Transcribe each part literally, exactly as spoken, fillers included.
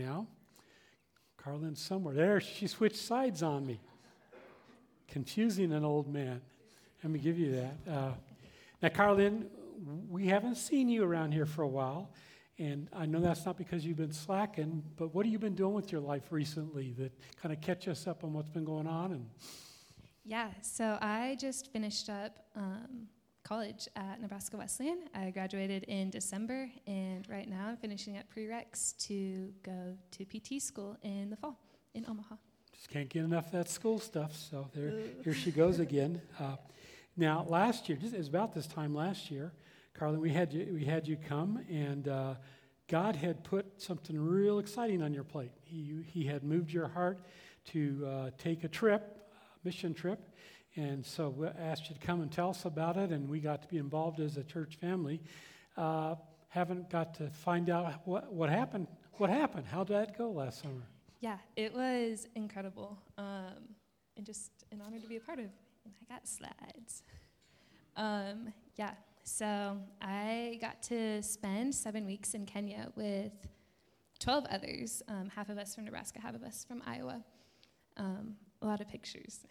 Now, Carlin's somewhere. There, she switched sides on me. Confusing an old man. Let me give you that. Uh, now, Carlin, we haven't seen you around here for a while, and I know that's not because you've been slacking, but what have you been doing with your life recently that kind of catch us up on what's been going on? And Yeah, so I just finished up um, college at Nebraska Wesleyan. I graduated in December, and right now I'm finishing up prereqs to go to P T school in the fall in Omaha. Just can't get enough of that school stuff, so there, here she goes again. Uh, now, last year, just, it was about this time last year, Carlin, we had you, we had you come, and uh, God had put something real exciting on your plate. He, he had moved your heart to uh, take a trip, a mission trip, and so we asked you to come and tell us about it, and we got to be involved as a church family. Uh, haven't got to find out what, what happened. What happened? How did that go last summer? Yeah, it was incredible, um, and just an honor to be a part of. And I got slides. Um, yeah, so I got to spend seven weeks in Kenya with twelve others, um, half of us from Nebraska, half of us from Iowa. Um, a lot of pictures.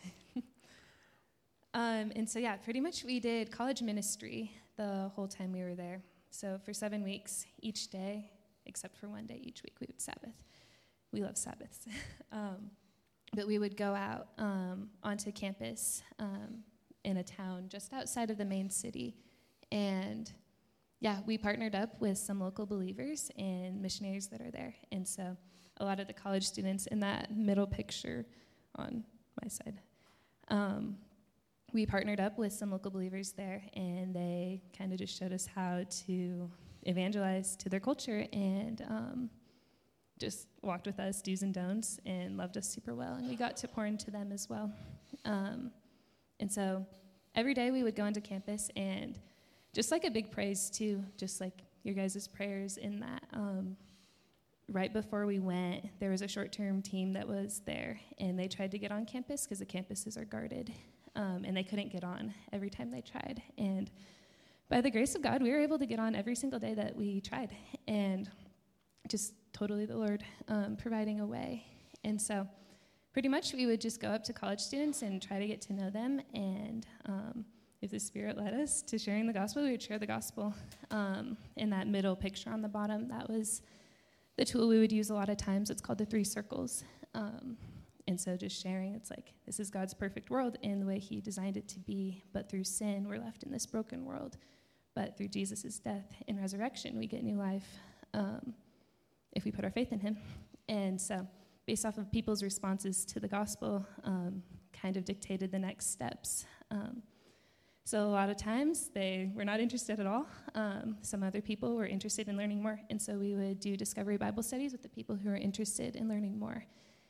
um, and so, yeah, pretty much we did college ministry the whole time we were there. So for seven weeks, each day, except for one day each week, we would Sabbath. We love Sabbaths. um, but we would go out um, onto campus um, in a town just outside of the main city. And, yeah, we partnered up with some local believers and missionaries that are there. And so a lot of the college students in that middle picture on my side, um, we partnered up with some local believers there, and they kind of just showed us how to evangelize to their culture and um, just walked with us, do's and don'ts, and loved us super well, and we got to pour into them as well. Um, and so every day we would go into campus, and just like a big praise too, just like your guys' prayers in that, um, right before we went, there was a short-term team that was there, and they tried to get on campus because the campuses are guarded, um, and they couldn't get on every time they tried. And by the grace of God, we were able to get on every single day that we tried, and just totally the Lord um, providing a way. And so pretty much we would just go up to college students and try to get to know them, and um, if the Spirit led us to sharing the gospel, we would share the gospel. Um, in that middle picture on the bottom, that was the tool we would use a lot of times. It's called the three circles. Um, and so just sharing, it's like, this is God's perfect world in the way he designed it to be, but through sin, we're left in this broken world. But through Jesus' death and resurrection, we get new life um, if we put our faith in him. And so based off of people's responses to the gospel, um, kind of dictated the next steps. Um, so a lot of times they were not interested at all. Um, some other people were interested in learning more. And so we would do Discovery Bible studies with the people who were interested in learning more.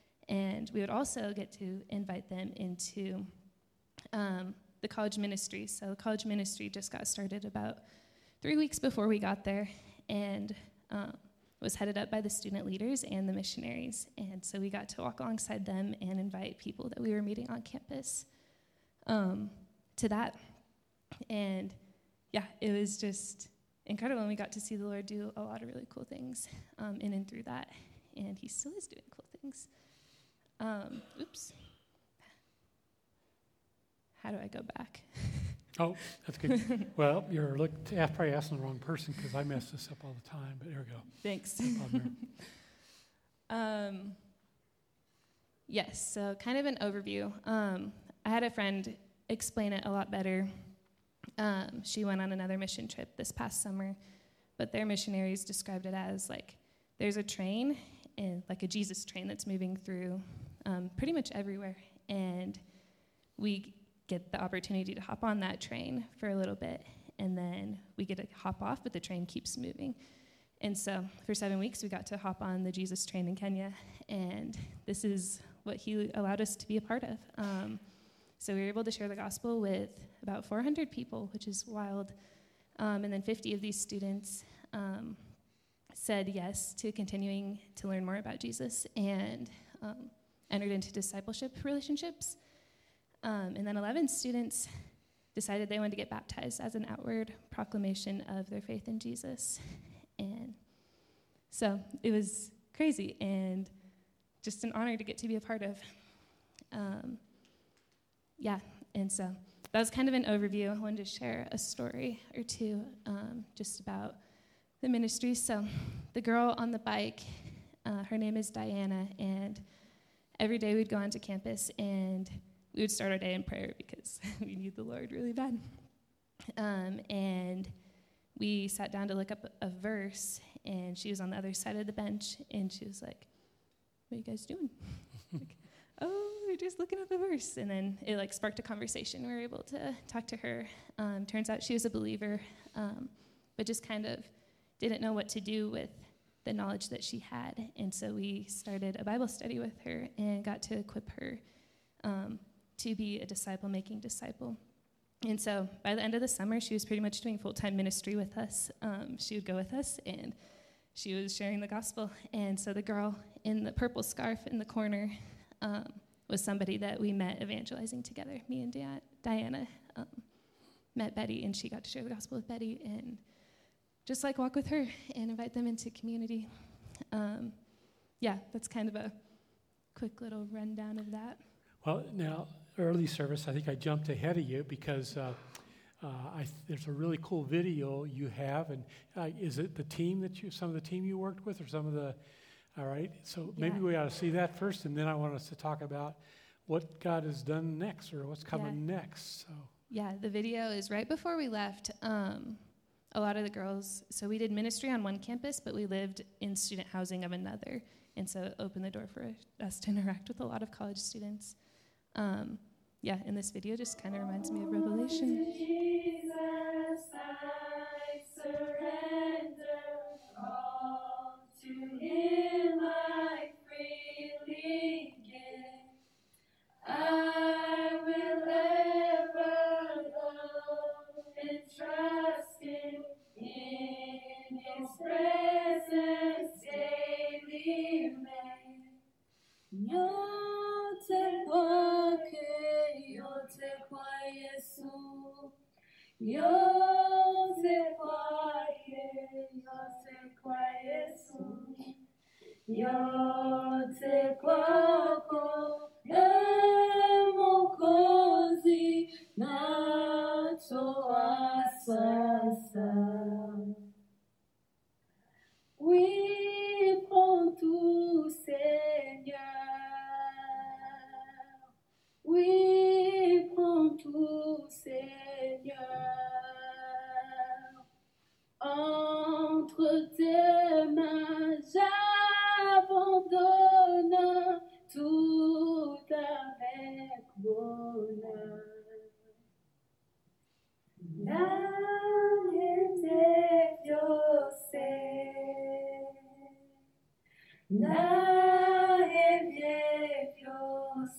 And we would also get to invite them into um, the college ministry. So college ministry just got started about three weeks before we got there, and um, was headed up by the student leaders and the missionaries. And so we got to walk alongside them and invite people that we were meeting on campus um, to that. And yeah, it was just incredible, and we got to see the Lord do a lot of really cool things um, in and through that, and he still is doing cool things. Um, oops. How do I go back? Oh, that's good. Well, you're look, probably asking the wrong person because I mess this up all the time, but there we go. Thanks. No problem there. um, yes, so kind of an overview. Um, I had a friend explain it a lot better. Um, she went on another mission trip this past summer, but their missionaries described it as like there's a train, and like a Jesus train that's moving through um, pretty much everywhere, and we get the opportunity to hop on that train for a little bit, and then we get to hop off, but the train keeps moving. And so for seven weeks, we got to hop on the Jesus train in Kenya, and this is what he allowed us to be a part of. Um, so we were able to share the gospel with about four hundred people, which is wild. Um, and then fifty of these students um, said yes to continuing to learn more about Jesus and um, entered into discipleship relationships. Um, and then eleven students decided they wanted to get baptized as an outward proclamation of their faith in Jesus. And so it was crazy and just an honor to get to be a part of. Um, yeah, and so that was kind of an overview. I wanted to share a story or two um, just about the ministry. So the girl on the bike, uh, her name is Diana, and every day we'd go onto campus and we would start our day in prayer because we need the Lord really bad. Um, and we sat down to look up a, a verse, and she was on the other side of the bench, and she was like, "What are you guys doing?" Like, "Oh, we're just looking up a verse." And then it like sparked a conversation. We were able to talk to her. Um, turns out she was a believer, um, but just kind of didn't know what to do with the knowledge that she had. And so we started a Bible study with her and got to equip her um, to be a disciple-making disciple. And so by the end of the summer, she was pretty much doing full-time ministry with us. Um, she would go with us, and she was sharing the gospel. And so the girl in the purple scarf in the corner um, was somebody that we met evangelizing together. Me and Di- Diana um, met Betty, and she got to share the gospel with Betty and just like walk with her and invite them into community. Um, yeah, that's kind of a quick little rundown of that. Well, now, early service, I think I jumped ahead of you because uh, uh, I, there's a really cool video you have. And uh, is it the team that you, some of the team you worked with or some of the, all right. So maybe Yeah. we ought to see that first, and then I want us to talk about what God has done next or what's coming Yeah. next. So Yeah, the video is right before we left. Um, a lot of the girls, so we did ministry on one campus, but we lived in student housing of another. And so it opened the door for us to interact with a lot of college students. Um, yeah, and this video just kind of reminds me of Revelation. Jesus, I surrender all to Him. I freely give. I will ever love and trust Him in His presence daily remain. Yo te porque yo te Jesús. Yo te porque yo te Jesús. Yo te cuoco emo così nato assasa. Oui, prends tout, Seigneur. Oui, prends tout, Seigneur. Entre tes mains, j'abandonne tout avec bonheur. Nadie Dios nadie Dios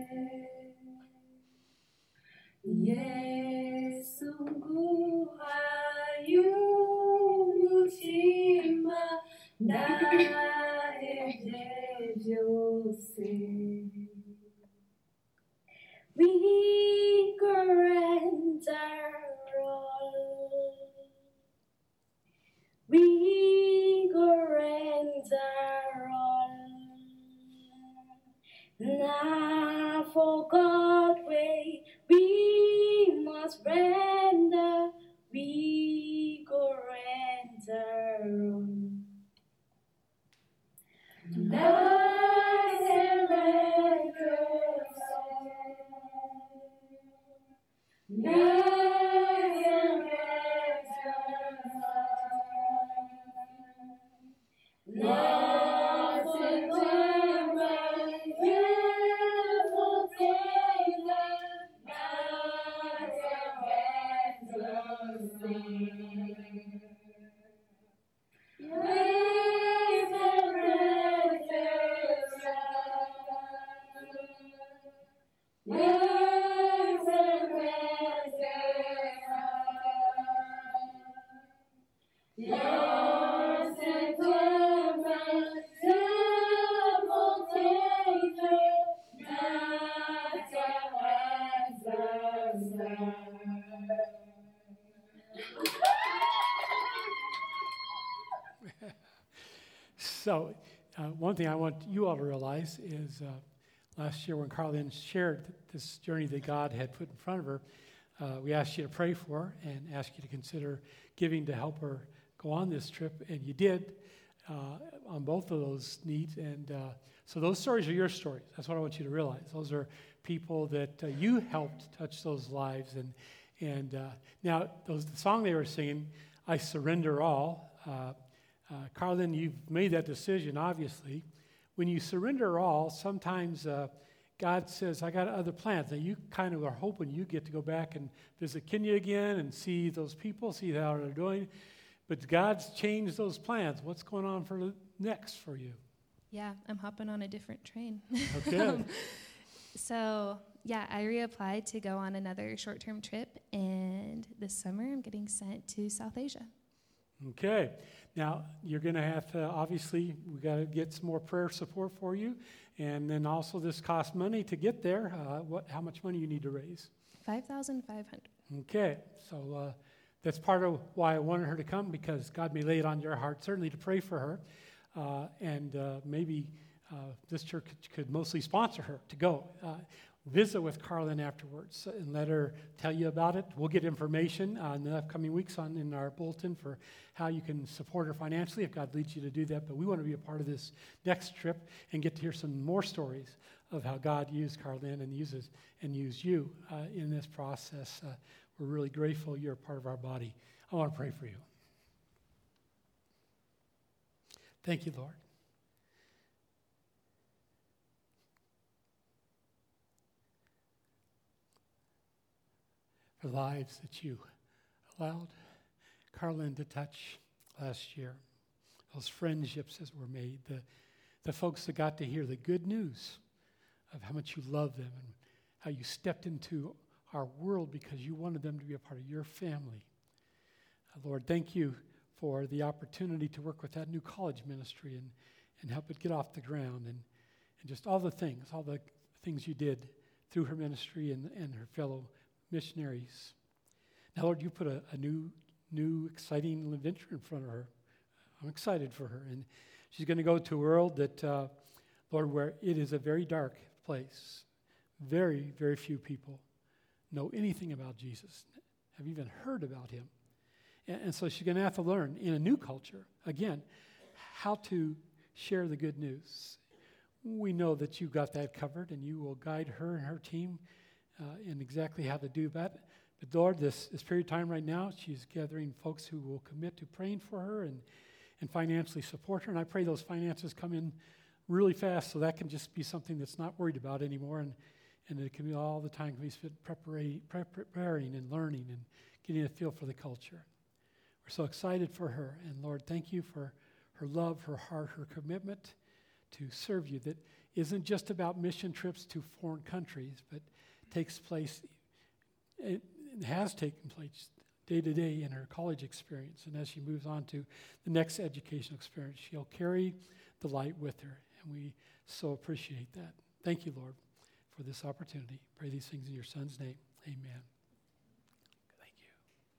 Yesu ayu mutima nadie Dios we surrender all. We surrender all. Now for God way we must render. We surrender all. Now So uh, one thing I want you all to realize is uh, last year when Carlin shared this journey that God had put in front of her, uh, we asked you to pray for her and asked you to consider giving to help her go on this trip, and you did uh, on both of those needs. And uh, so those stories are your stories. That's what I want you to realize. Those are people that uh, you helped touch those lives. And and uh, now those the song they were singing, "I Surrender All." Uh, uh, Carlin, you've made that decision. Obviously, when you surrender all, sometimes uh, God says, "I got other plans." Now you kind of are hoping you get to go back and visit Kenya again and see those people, see how they're doing. But God's changed those plans. What's going on for the next for you? Yeah, I'm hopping on a different train. Okay. um, so, yeah, I reapplied to go on another short-term trip, and this summer I'm getting sent to South Asia. Okay. Now, you're going to have to, obviously, we got to get some more prayer support for you. And then also this costs money to get there. Uh, what? How much money you need to raise? five thousand five hundred dollars. Okay. So uh, that's part of why I wanted her to come, because God may lay it on your heart, certainly to pray for her. Uh, and uh, maybe uh, this church could, could mostly sponsor her to go. Uh, visit with Carlin afterwards and let her tell you about it. We'll get information uh, in the upcoming weeks on in our bulletin for how you can support her financially if God leads you to do that. But we want to be a part of this next trip and get to hear some more stories of how God used Carlin and uses and used you uh, in this process. Uh, we're really grateful you're a part of our body. I want to pray for you. Thank you, Lord. For the lives that you allowed Carlin to touch last year, those friendships that were made, the, the folks that got to hear the good news of how much you love them and how you stepped into our world because you wanted them to be a part of your family. Uh, Lord, thank you for the opportunity to work with that new college ministry and, and help it get off the ground and, and just all the things, all the things you did through her ministry and, and her fellow missionaries. Now, Lord, you put a, a new, new, exciting adventure in front of her. I'm excited for her. And she's going to go to a world that, uh, Lord, where it is a very dark place. Very, very few people know anything about Jesus, have even heard about him. And, and so she's going to have to learn in a new culture, again, how to share the good news. We know that you got that covered, and you will guide her and her team uh, in exactly how to do that. But Lord, this, this period of time right now, she's gathering folks who will commit to praying for her and, and financially support her. And I pray those finances come in really fast so that can just be something that's not worried about anymore. And, and it can be all the time can be spent preparing, preparing and learning and getting a feel for the culture. We're so excited for her. And Lord, thank you for her love, her heart, her commitment to serve you that isn't just about mission trips to foreign countries, but takes place, it has taken place day to day in her college experience. And as she moves on to the next educational experience, she'll carry the light with her. And we so appreciate that. Thank you, Lord, for this opportunity. Pray these things in your Son's name. Amen. Thank you.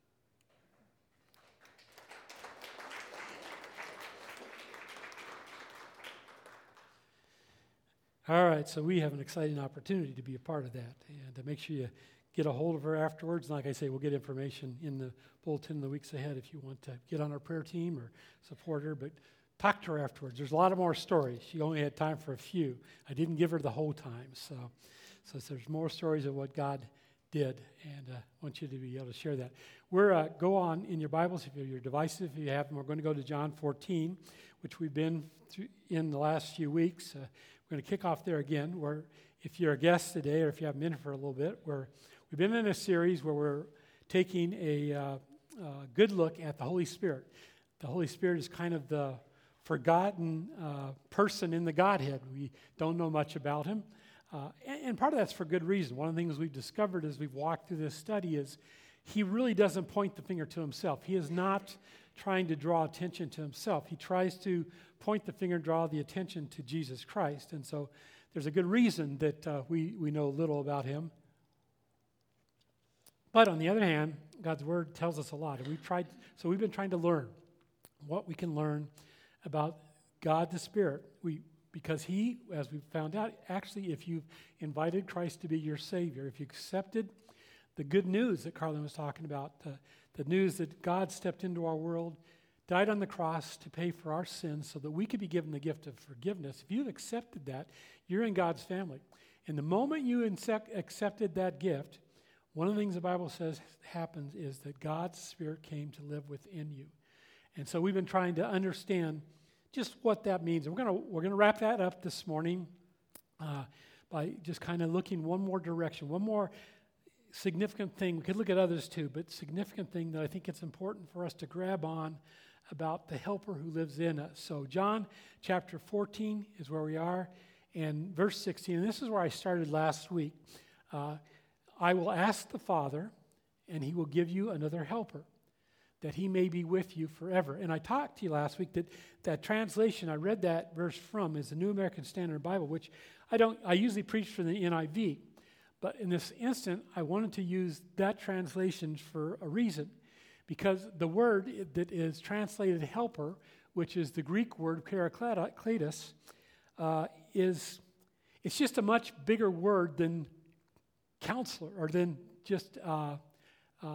All right, so we have an exciting opportunity to be a part of that and to make sure you get a hold of her afterwards. And like I say, we'll get information in the bulletin in the weeks ahead if you want to get on our prayer team or support her. But talk to her afterwards. There's a lot of more stories. She only had time for a few. I didn't give her the whole time. So, so there's more stories of what God did, and I uh, want you to be able to share that. We're uh, go on in your Bibles, if you have your devices, if you have them. We're going to go to John fourteen, which we've been through in the last few weeks. Uh, we're going to kick off there again. Where if you're a guest today, or if you haven't been for a little bit, we're we've been in a series where we're taking a uh, uh, good look at the Holy Spirit. The Holy Spirit is kind of the forgotten uh, person in the Godhead. We don't know much about him. Uh, and, and part of that's for good reason. One of the things we've discovered as we've walked through this study is he really doesn't point the finger to himself. He is not trying to draw attention to himself. He tries to point the finger and draw the attention to Jesus Christ. And so there's a good reason that uh, we, we know little about him. But on the other hand, God's Word tells us a lot. And we've tried, so we've been trying to learn what we can learn about God the Spirit. We because He, as we found out, actually, if you've invited Christ to be your Savior, if you accepted the good news that Carlin was talking about, the, the news that God stepped into our world, died on the cross to pay for our sins so that we could be given the gift of forgiveness. If you've accepted that, you're in God's family. And the moment you insec- accepted that gift, one of the things the Bible says happens is that God's Spirit came to live within you. And so we've been trying to understand just what that means. And we're going to we're going to wrap that up this morning uh, by just kind of looking one more direction, one more significant thing. We could look at others too, but significant thing that I think it's important for us to grab on about the helper who lives in us. So John chapter fourteen is where we are, and verse sixteen, and this is where I started last week. Uh, I will ask the Father, and He will give you another helper, that He may be with you forever. And I talked to you last week that that translation, I read that verse from, is the New American Standard Bible, which I don't, I usually preach from the N I V. But in this instant, I wanted to use that translation for a reason. Because the word that is translated helper, which is the Greek word parakletos, uh, is, it's just a much bigger word than counselor, or than just, uh, uh,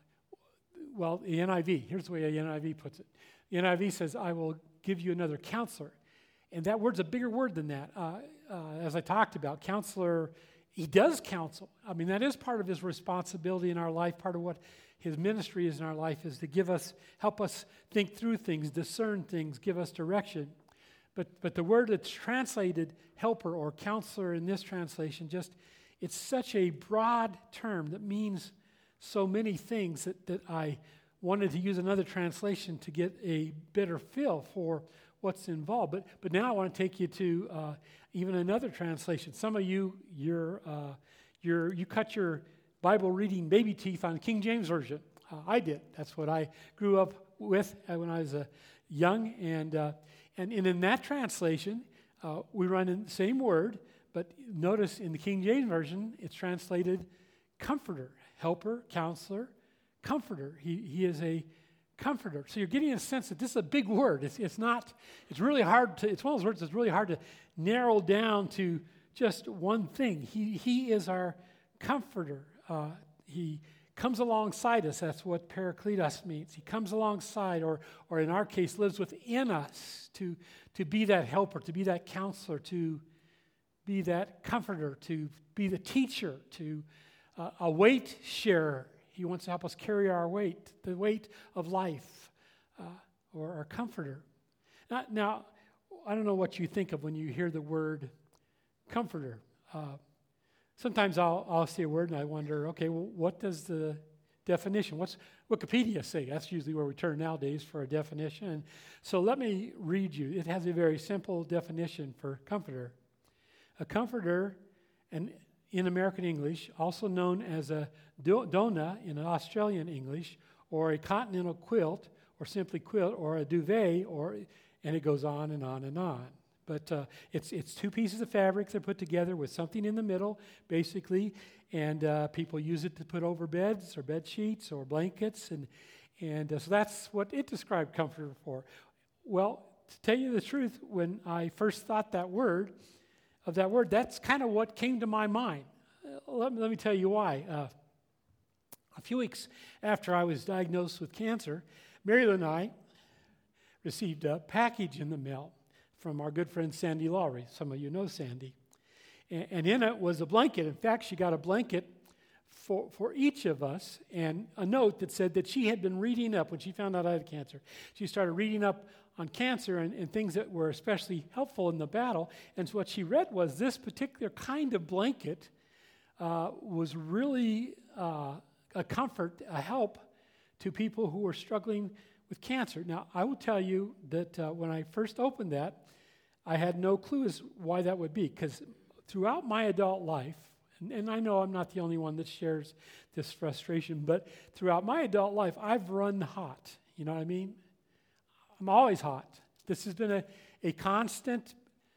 well, the N I V. Here's the way the N I V puts it. The N I V says, I will give you another counselor. And that word's a bigger word than that. Uh, uh, as I talked about, counselor, he does counsel. I mean, that is part of his responsibility in our life. Part of what his ministry is in our life is to give us, help us think through things, discern things, give us direction. But but the word that's translated helper or counselor in this translation, just, it's such a broad term that means so many things that, that I wanted to use another translation to get a better feel for what's involved. But but now I want to take you to uh, even another translation. Some of you, you're, uh, you're, you cut your Bible reading baby teeth on King James Version. Uh, I did. That's what I grew up with when I was uh, young. And, uh, and, and in that translation, uh, we run in the same word, but notice in the King James Version, it's translated comforter, helper, counselor, comforter. He, he is a comforter. So you're getting a sense that this is a big word. It's, it's not, it's really hard to, it's one of those words that's really hard to narrow down to just one thing. He, he is our comforter. Uh, he comes alongside us. That's what parakletos means. He comes alongside, or or in our case, lives within us to, to be that helper, to be that counselor, to be that comforter, to be the teacher, to uh, a weight sharer. He wants to help us carry our weight, the weight of life, uh, or our comforter. Now, now, I don't know what you think of when you hear the word comforter. Uh, sometimes I'll, I'll see a word and I wonder, okay, well, what does the definition, what's Wikipedia say? That's usually where we turn nowadays for a definition. And so let me read you. It has a very simple definition for comforter. A comforter, and in American English, also known as a do- dona in Australian English, or a continental quilt, or simply quilt, or a duvet, or and it goes on and on and on. But uh, it's it's two pieces of fabric that are put together with something in the middle, basically, and uh, people use it to put over beds or bed sheets or blankets, and and uh, so that's what it described comforter for. Well, to tell you the truth, when I first thought that word, of that word, that's kind of what came to my mind. Uh, let, me, let me tell you why. Uh, a few weeks after I was diagnosed with cancer, Mary and I received a package in the mail from our good friend Sandy Lowry. Some of you know Sandy. And, and in it was a blanket. In fact, she got a blanket for, for each of us and a note that said that she had been reading up when she found out I had cancer. She started reading up on cancer and, and things that were especially helpful in the battle. And so what she read was this particular kind of blanket uh, was really uh, a comfort, a help to people who were struggling with cancer. Now, I will tell you that uh, when I first opened that, I had no clue as why that would be, because throughout my adult life, and, and I know I'm not the only one that shares this frustration, but throughout my adult life, I've run hot. You know what I mean? I'm always hot. This has been a, a constant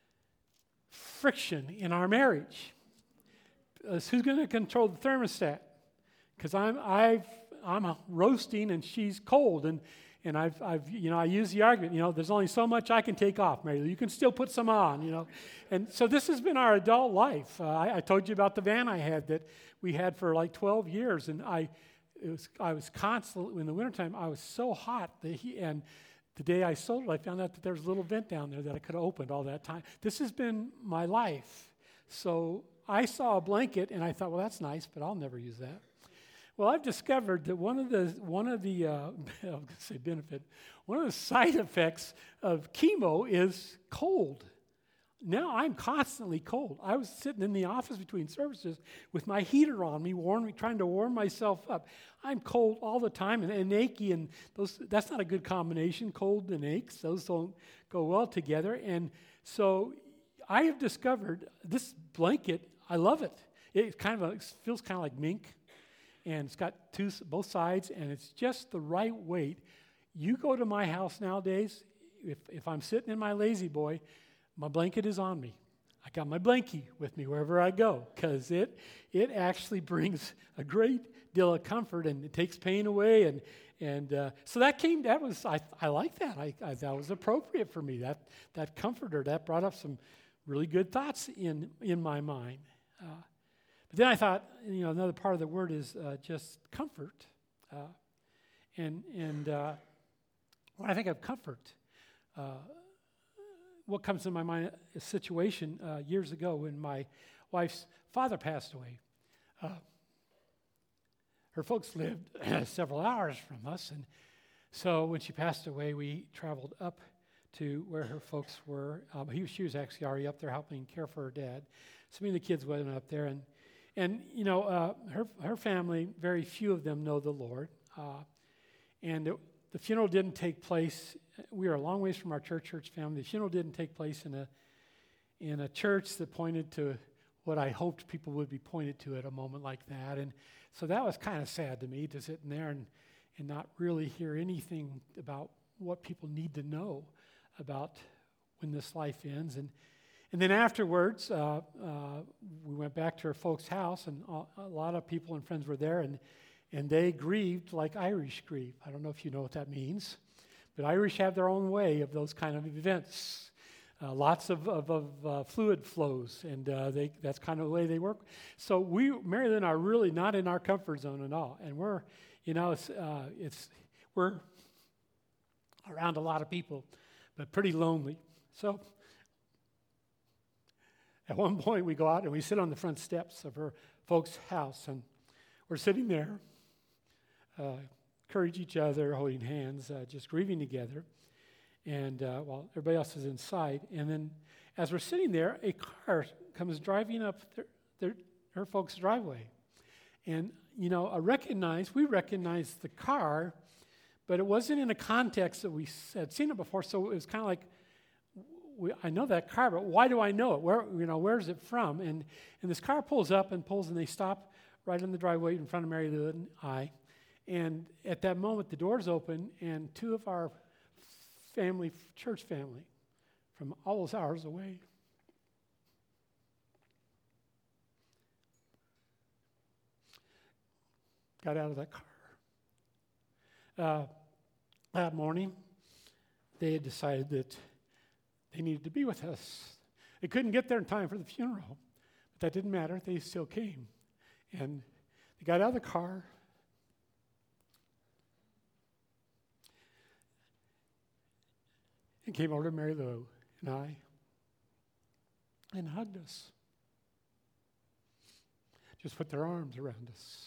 friction in our marriage. Uh, who's going to control the thermostat? Because I'm I've I'm roasting and she's cold, and and I've, I've, you know, I use the argument, you know, there's only so much I can take off, Mary Lou. You can still put some on, you know. And so this has been our adult life. Uh, I, I told you about the van I had that we had for like twelve years, and I, it was, I was constantly, in the wintertime, I was so hot, that he, and the day I sold it, I found out that there was a little vent down there that I could have opened all that time. This has been my life. So I saw a blanket, and I thought, well, that's nice, but I'll never use that. Well, I've discovered that one of the one of the uh, I was going to say benefit, one of the side effects of chemo is cold. Now I'm constantly cold. I was sitting in the office between services with my heater on me, warm, trying to warm myself up. I'm cold all the time and, and achy, and those that's not a good combination. Cold and aches, those don't go well together. And so I have discovered this blanket. I love it. It kind of a, it feels kind of like mink. And it's got two, both sides, and it's just the right weight. You go to my house nowadays, if, if I'm sitting in my lazy boy, my blanket is on me. I got my blankie with me wherever I go, because it it actually brings a great deal of comfort, and it takes pain away. And and uh, so that came. That was I I like that. I, I that was appropriate for me. That that comforter that brought up some really good thoughts in in my mind. Uh, But then I thought, you know, another part of the word is uh, just comfort. Uh, and and uh, when I think of comfort, uh, what comes to my mind, a situation uh, years ago when my wife's father passed away. Uh, her folks lived several hours from us, and so when she passed away, we traveled up to where her folks were. Um, he, she was actually already up there helping care for her dad. So me and the kids went up there, and And, you know, uh, her her family, very few of them know the Lord. Uh, and it, the funeral didn't take place. We are a long ways from our church, church family. The funeral didn't take place in a in a church that pointed to what I hoped people would be pointed to at a moment like that. And so that was kind of sad to me, to sit in there and, and not really hear anything about what people need to know about when this life ends. And And then afterwards, uh, uh, we went back to her folks' house, and a lot of people and friends were there, and, and they grieved like Irish grieve. I don't know if you know what that means, but Irish have their own way of those kind of events. Uh, lots of, of, of uh, fluid flows, and uh, they, that's kind of the way they work. So we, Mary Lou and I, are really not in our comfort zone at all, and we're, you know, it's, uh, it's we're around a lot of people, but pretty lonely. So at one point, we go out and we sit on the front steps of her folks' house, and we're sitting there, uh, encourage each other, holding hands, uh, just grieving together, and uh, while everybody else is inside. And then as we're sitting there, a car comes driving up their, their, her folks' driveway. And, you know, I recognize, we recognized the car, but it wasn't in a context that we had seen it before, so it was kind of like, We, I know that car, but why do I know it? Where, you know, where is it from? And and this car pulls up and pulls, and they stop right in the driveway in front of Mary Lou and I. And at that moment, the doors open, and two of our family, church family, from all those hours away, got out of that car. Uh, that morning, they had decided that they needed to be with us. They couldn't get there in time for the funeral, but that didn't matter. They still came. And they got out of the car. And came over to Mary Lou and I and hugged us. Just put their arms around us.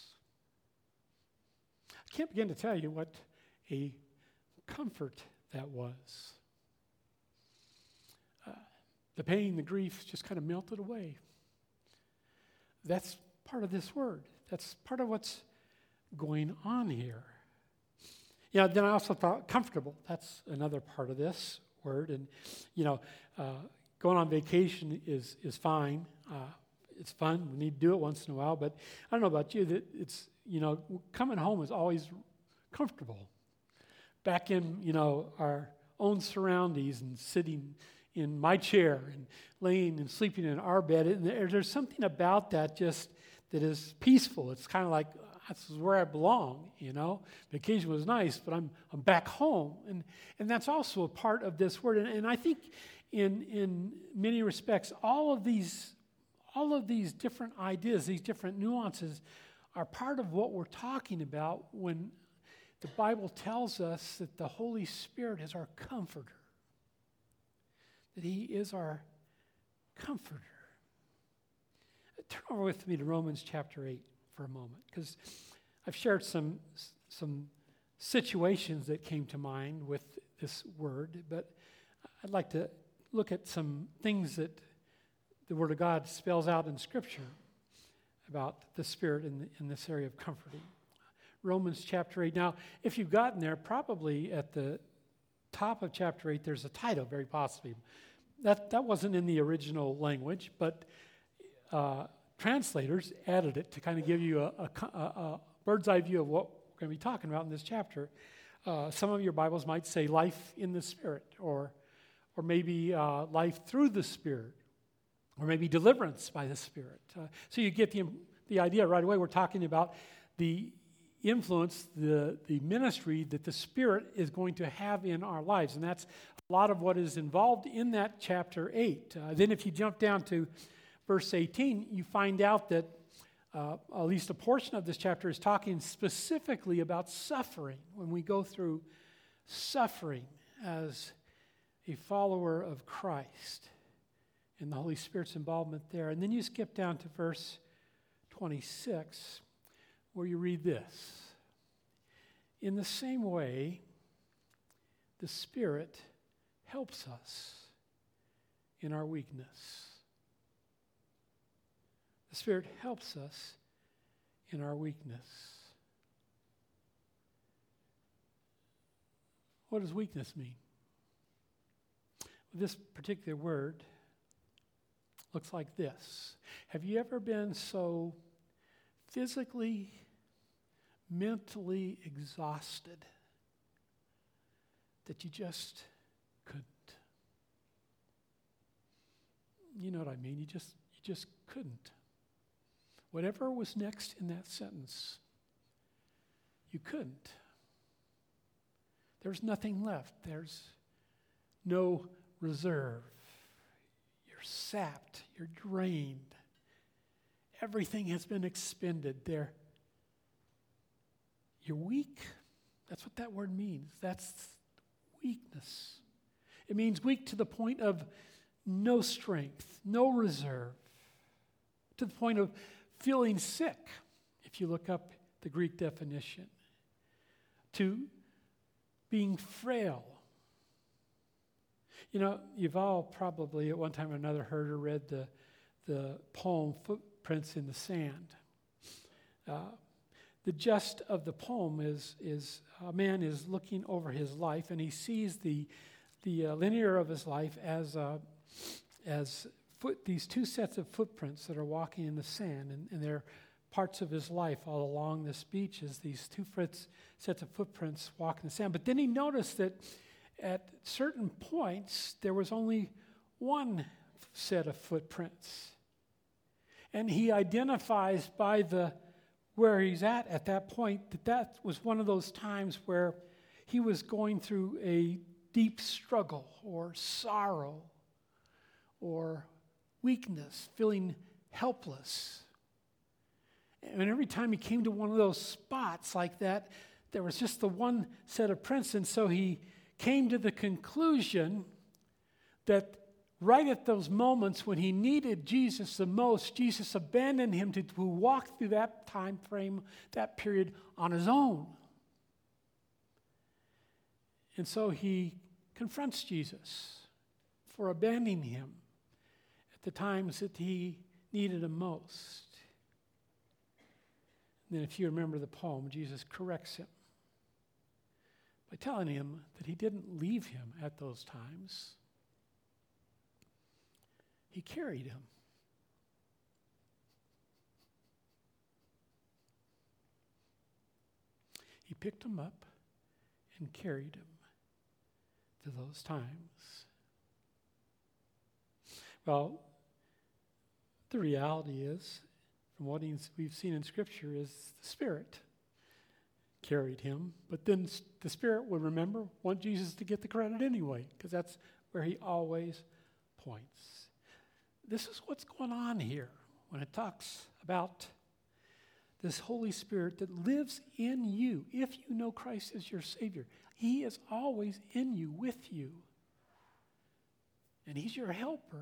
I can't begin to tell you what a comfort that was. The pain, the grief just kind of melted away. That's part of this word. That's part of what's going on here. Yeah, then I also thought comfortable. That's another part of this word. And, you know, uh, going on vacation is is fine. Uh, it's fun. We need to do it once in a while. But I don't know about you, that it's, you know, coming home is always comfortable. Back in, you know, our own surroundings and sitting in my chair and laying and sleeping in our bed. And there, there's something about that just that is peaceful. It's kind of like, this is where I belong, you know. Vacation was nice, but I'm I'm back home. And and that's also a part of this word. And, and I think in in many respects, all of these all of these different ideas, these different nuances are part of what we're talking about when the Bible tells us that the Holy Spirit is our comforter. That he is our comforter. Turn over with me to Romans chapter eight for a moment, because I've shared some some situations that came to mind with this word, but I'd like to look at some things that the Word of God spells out in Scripture about the Spirit in, the, in this area of comforting. Romans chapter eight. Now, if you've gotten there, probably at the top of chapter eight, there's a title, very possibly. That, that wasn't in the original language, but uh, translators added it to kind of give you a, a, a, a bird's eye view of what we're going to be talking about in this chapter. Uh, some of your Bibles might say life in the Spirit, or, or maybe uh, life through the Spirit, or maybe deliverance by the Spirit. Uh, so you get the, the idea right away. We're talking about the influence, the, the ministry that the Spirit is going to have in our lives. And that's a lot of what is involved in that chapter eight. Uh, then if you jump down to verse eighteen, you find out that uh, at least a portion of this chapter is talking specifically about suffering. When we go through suffering as a follower of Christ and the Holy Spirit's involvement there. And then you skip down to verse twenty-six, where you read this. In the same way, the Spirit helps us in our weakness. The Spirit helps us in our weakness. What does weakness mean? This particular word looks like this. Have you ever been so physically, mentally exhausted that you just couldn't? You know what I mean? You just you just couldn't. Whatever was next in that sentence, you couldn't. There's nothing left. There's no reserve. You're sapped. You're drained. Everything has been expended there. You're weak. That's what that word means. That's weakness. It means weak to the point of no strength, no reserve, to the point of feeling sick, if you look up the Greek definition, to being frail. You know, you've all probably at one time or another heard or read the, the poem Footprints in the Sand. Uh, the gist of the poem is, is a man is looking over his life and he sees the, the uh, linear of his life as, uh, as foot, these two sets of footprints that are walking in the sand, and, and they're parts of his life all along this beach as these two fritz, sets of footprints walk in the sand. But then he noticed that at certain points, there was only one set of footprints. And he identifies by the where he's at at that point that that was one of those times where he was going through a deep struggle or sorrow or weakness, feeling helpless. And every time he came to one of those spots like that, there was just the one set of prints. And so he came to the conclusion that right at those moments when he needed Jesus the most, Jesus abandoned him to, to walk through that time frame, that period on his own. And so he confronts Jesus for abandoning him at the times that he needed him most. And then if you remember the poem, Jesus corrects him by telling him that he didn't leave him at those times. He carried him. He picked him up and carried him to those times. Well, the reality is, from what he's, we've seen in Scripture, is the Spirit carried him. But then s- the Spirit would remember, want Jesus to get the credit anyway, because that's where he always points. This is what's going on here when it talks about this Holy Spirit that lives in you. If you know Christ as your Savior, he is always in you, with you. And he's your helper.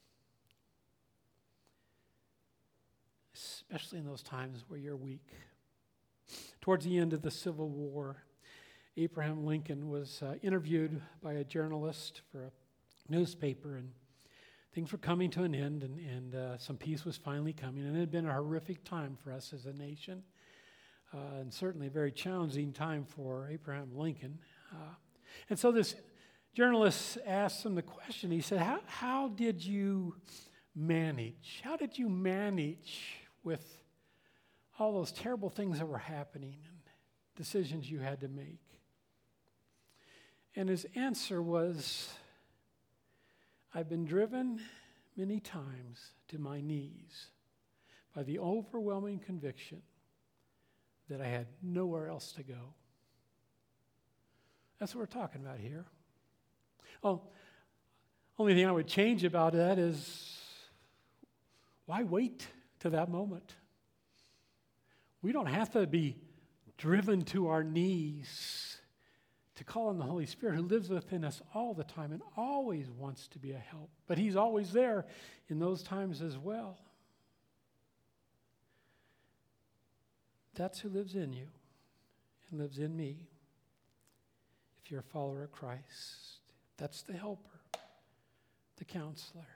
Especially in those times where you're weak. Towards the end of the Civil War, Abraham Lincoln was uh, interviewed by a journalist for a newspaper, and things were coming to an end, and, and uh, some peace was finally coming. And it had been a horrific time for us as a nation, uh, and certainly a very challenging time for Abraham Lincoln. Uh, and so this journalist asked him the question. He said, how, how did you manage? How did you manage with all those terrible things that were happening and decisions you had to make? And his answer was, I've been driven many times to my knees by the overwhelming conviction that I had nowhere else to go. That's what we're talking about here. Oh, only thing I would change about that is, why wait to that moment? We don't have to be driven to our knees to call on the Holy Spirit, who lives within us all the time and always wants to be a help. But he's always there in those times as well. That's who lives in you and lives in me. If you're a follower of Christ, that's the helper, the counselor.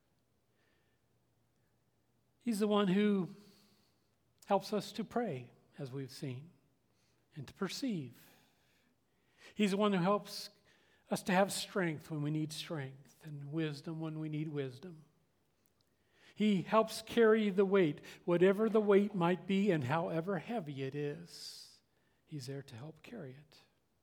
He's the one who helps us to pray, as we've seen, and to perceive. He's the one who helps us to have strength when we need strength and wisdom when we need wisdom. He helps carry the weight, whatever the weight might be and however heavy it is. He's there to help carry it.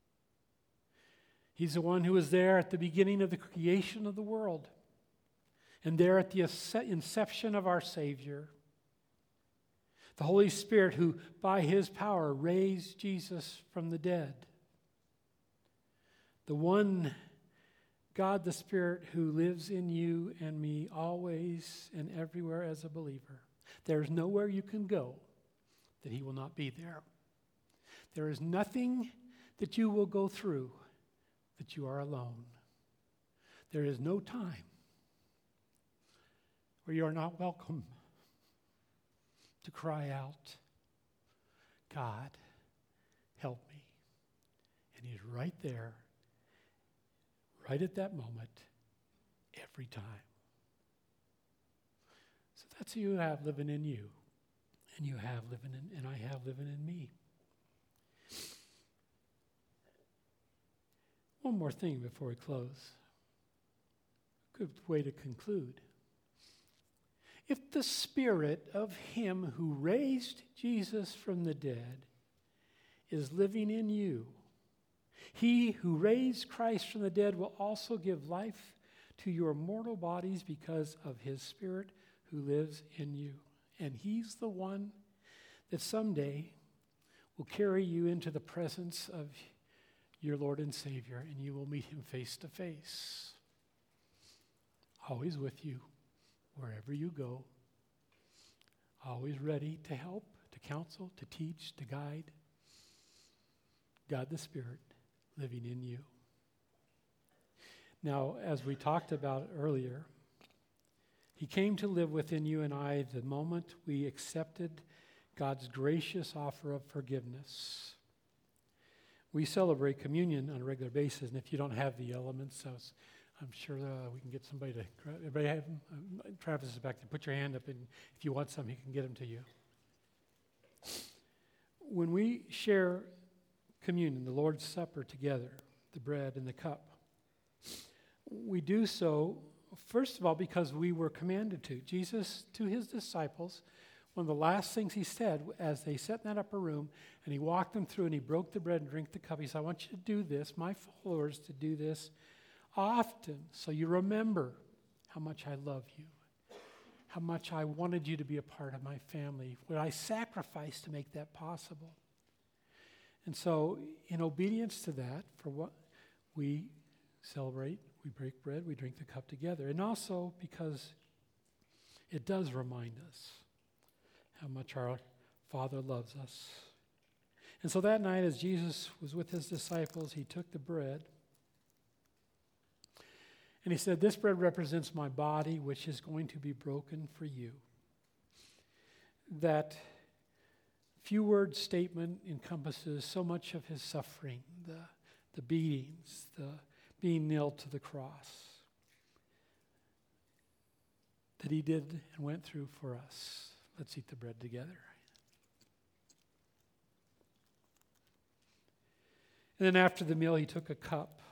He's the one who was there at the beginning of the creation of the world and there at the inception of our Savior. The Holy Spirit who, by his power, raised Jesus from the dead. The one God the Spirit who lives in you and me always and everywhere as a believer. There's nowhere you can go that he will not be there. There is nothing that you will go through that you are alone. There is no time where you are not welcome to cry out, God, help me. And he's right there, right at that moment, every time. So that's who you have living in you, and you have living in, and I have living in me. One more thing before we close. Good way to conclude. If the Spirit of him who raised Jesus from the dead is living in you, he who raised Christ from the dead will also give life to your mortal bodies because of his Spirit who lives in you. And he's the one that someday will carry you into the presence of your Lord and Savior, and you will meet him face to face. Always with you, wherever you go. Always ready to help, to counsel, to teach, to guide. God the Spirit living in you. Now, as we talked about earlier, he came to live within you and I the moment we accepted God's gracious offer of forgiveness. We celebrate communion on a regular basis, and if you don't have the elements, I was, I'm sure uh, we can get somebody to, everybody have them? Uh, Travis is back there. Put your hand up, and if you want some, he can get them to you. When we share communion, the Lord's Supper together, the bread and the cup, we do so, first of all, because we were commanded to. Jesus, to his disciples, one of the last things he said as they sat in that upper room, and he walked them through and he broke the bread and drank the cup. He said, I want you to do this, my followers, to do this often, so you remember how much I love you, how much I wanted you to be a part of my family, what I sacrificed to make that possible. And so, in obedience to that, for what we celebrate, we break bread, we drink the cup together. And also because it does remind us how much our Father loves us. And so that night, as Jesus was with his disciples, he took the bread and he said, "This bread represents my body, which is going to be broken for you." That few-word statement encompasses so much of his suffering, the, the beatings, the being nailed to the cross, that he did and went through for us. Let's eat the bread together. And then after the meal, he took a cup.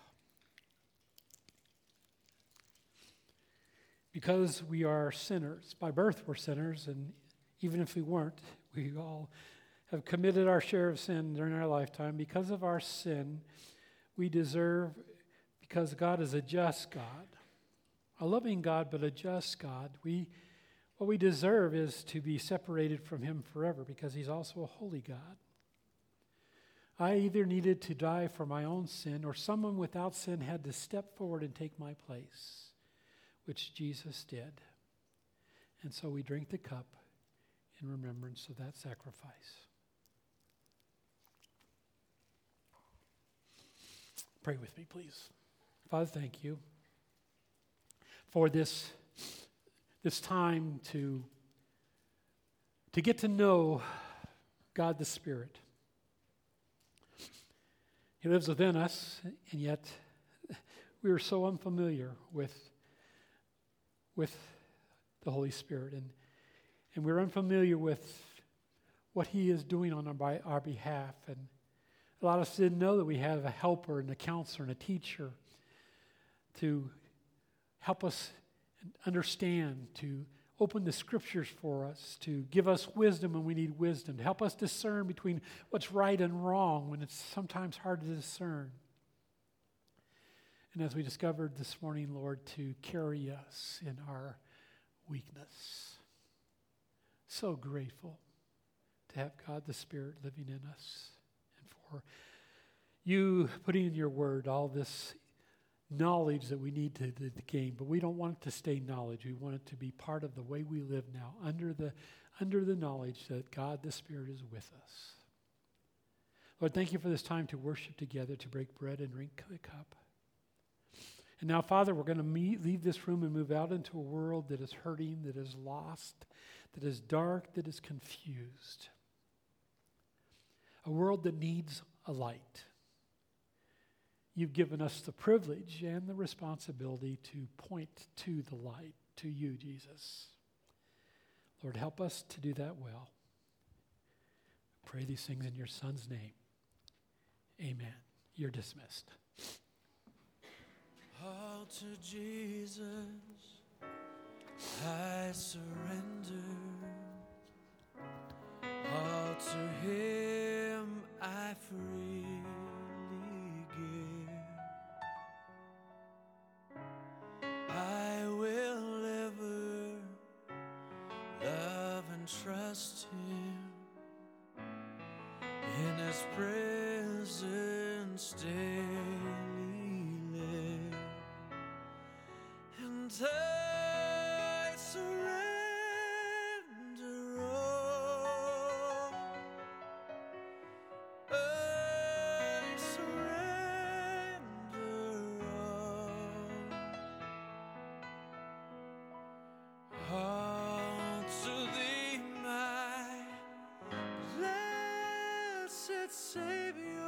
Because we are sinners, by birth we're sinners, and even if we weren't, we all have committed our share of sin during our lifetime. Because of our sin, we deserve, because God is a just God, a loving God, but a just God, we what we deserve is to be separated from him forever, because he's also a holy God. I either needed to die for my own sin, or someone without sin had to step forward and take my place, which Jesus did. And so we drink the cup in remembrance of that sacrifice. Pray with me, please. Father, thank you for this, this time to, to get to know God the Spirit. He lives within us, and yet we are so unfamiliar with, with the Holy Spirit. And, and we're unfamiliar with what he is doing on our, by our behalf. And a lot of us didn't know that we have a helper and a counselor and a teacher to help us understand, to open the scriptures for us, to give us wisdom when we need wisdom, to help us discern between what's right and wrong when it's sometimes hard to discern. And as we discovered this morning, Lord, to carry us in our weakness. So grateful to have God the Spirit living in us, and for you putting in your word all this knowledge that we need to, to, to gain. But we don't want it to stay knowledge. We want it to be part of the way we live now, under the, under the knowledge that God the Spirit is with us. Lord, thank you for this time to worship together, to break bread and drink the cup. And now, Father, we're going to meet, leave this room and move out into a world that is hurting, that is lost, that is dark, that is confused. A world that needs a light. You've given us the privilege and the responsibility to point to the light, to you, Jesus. Lord, help us to do that well. I pray these things in your Son's name. Amen. You're dismissed. All to Jesus I surrender. All to him I freely give. I will ever love and trust him, in his presence daily live, and I surrender all. I surrender all. All to thee, my blessed Savior.